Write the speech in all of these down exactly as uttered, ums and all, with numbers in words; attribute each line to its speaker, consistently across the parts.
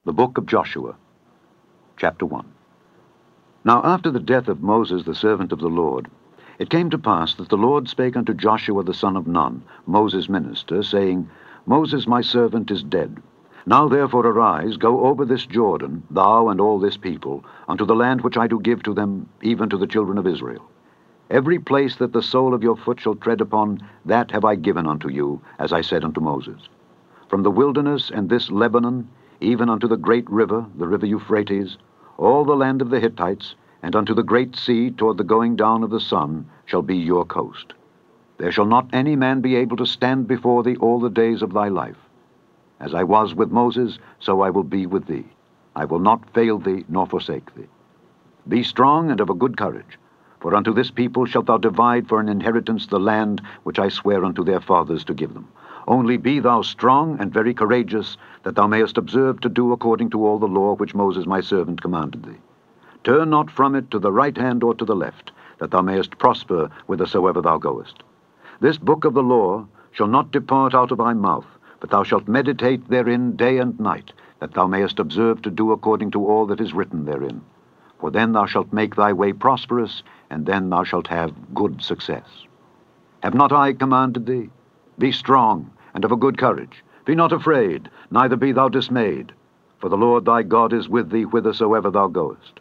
Speaker 1: The Book of Joshua, Chapter one. Now after the death of Moses the servant of the Lord, it came to pass that the Lord spake unto Joshua the son of Nun, Moses' minister, saying, Moses my servant is dead. Now therefore arise, go over this Jordan, thou and all this people, unto the land which I do give to them, even to the children of Israel. Every place that the sole of your foot shall tread upon, that have I given unto you, as I said unto Moses. From the wilderness and this Lebanon, even unto the great river, the river Euphrates, all the land of the Hittites, and unto the great sea toward the going down of the sun, shall be your coast. There shall not any man be able to stand before thee all the days of thy life. As I was with Moses, so I will be with thee. I will not fail thee, nor forsake thee. Be strong and of a good courage, for unto this people shalt thou divide for an inheritance the land which I swear unto their fathers to give them. Only be thou strong and very courageous, that thou mayest observe to do according to all the law which Moses my servant commanded thee. Turn not from it to the right hand or to the left, that thou mayest prosper whithersoever thou goest. This book of the law shall not depart out of thy mouth, but thou shalt meditate therein day and night, that thou mayest observe to do according to all that is written therein. For then thou shalt make thy way prosperous, and then thou shalt have good success. Have not I commanded thee? Be strong and of a good courage. Be not afraid, neither be thou dismayed, for the Lord thy God is with thee whithersoever thou goest.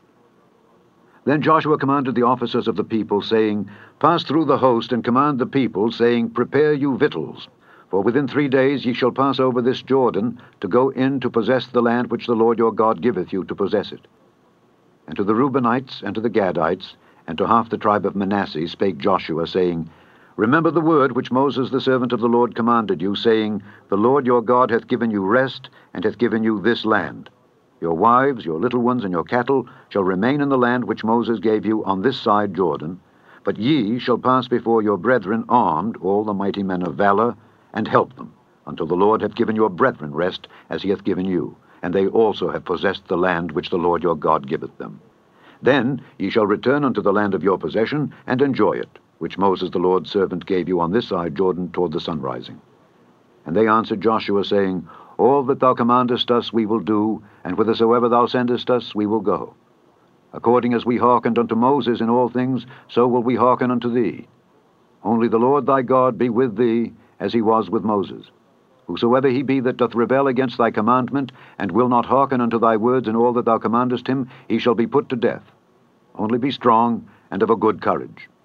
Speaker 1: Then Joshua commanded the officers of the people, saying, Pass through the host, and command the people, saying, Prepare you victuals, for within three days ye shall pass over this Jordan, to go in to possess the land which the Lord your God giveth you to possess it. And to the Reubenites, and to the Gadites, and to half the tribe of Manasseh spake Joshua, saying, Remember the word which Moses the servant of the Lord commanded you, saying, The Lord your God hath given you rest, and hath given you this land. Your wives, your little ones, and your cattle shall remain in the land which Moses gave you on this side Jordan, but ye shall pass before your brethren armed, all the mighty men of valor, and help them, until the Lord hath given your brethren rest, as he hath given you, and they also have possessed the land which the Lord your God giveth them. Then ye shall return unto the land of your possession, and enjoy it, which Moses the Lord's servant gave you on this side Jordan toward the sunrising. And they answered Joshua, saying, All that thou commandest us we will do, and whithersoever thou sendest us we will go. According as we hearkened unto Moses in all things, so will we hearken unto thee. Only the Lord thy God be with thee, as he was with Moses. Whosoever he be that doth rebel against thy commandment, and will not hearken unto thy words in all that thou commandest him, he shall be put to death. Only be strong and of a good courage.